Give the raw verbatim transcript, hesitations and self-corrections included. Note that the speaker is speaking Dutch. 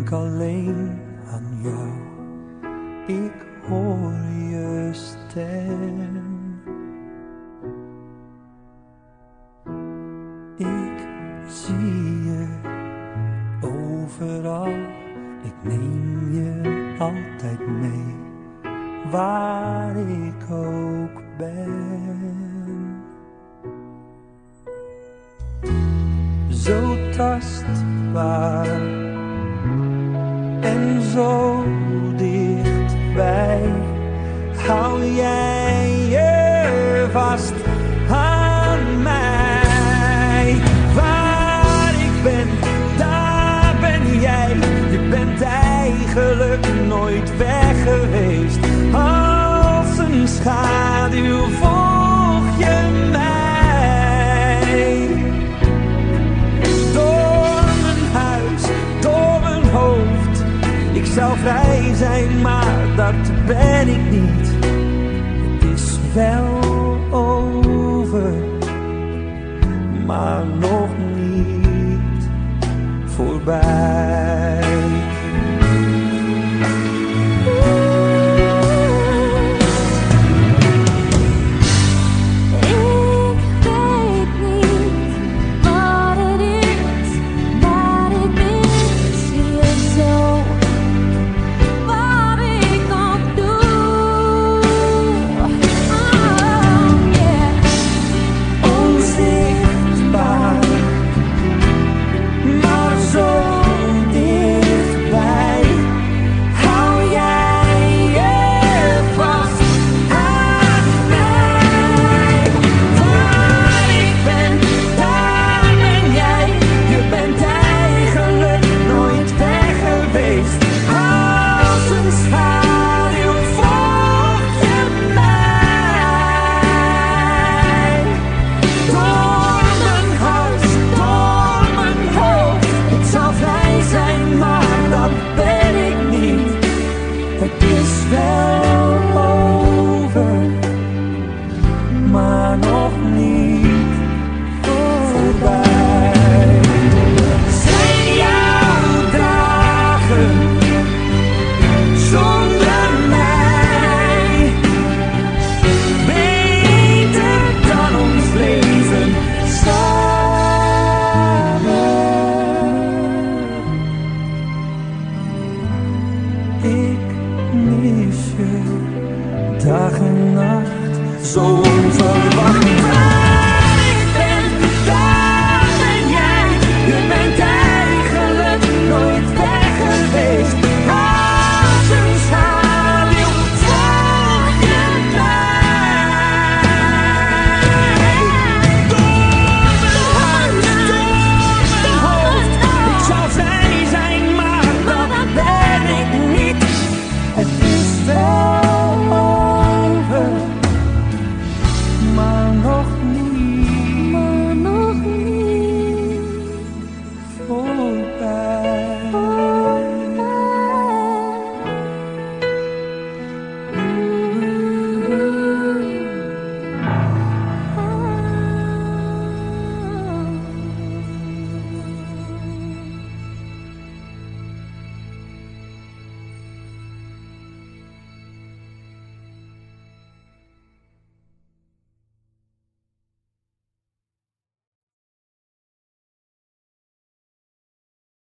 denk alleen aan jou. Ik hoor je stem. Ik zie je overal. Ik neem je altijd mee, waar ik ook ben. Zo tastbaar en zo dichtbij, hou jij je vast aan mij. Waar ik ben, daar ben jij. Je bent eigenlijk nooit weg geweest. Als een schaduw volg je mij. Door mijn huis, door mijn hoofd. Ik zou vrij zijn, maar dat ben ik niet. Het is wel over, maar nog niet voorbij. Dag en nacht, zo onverwacht.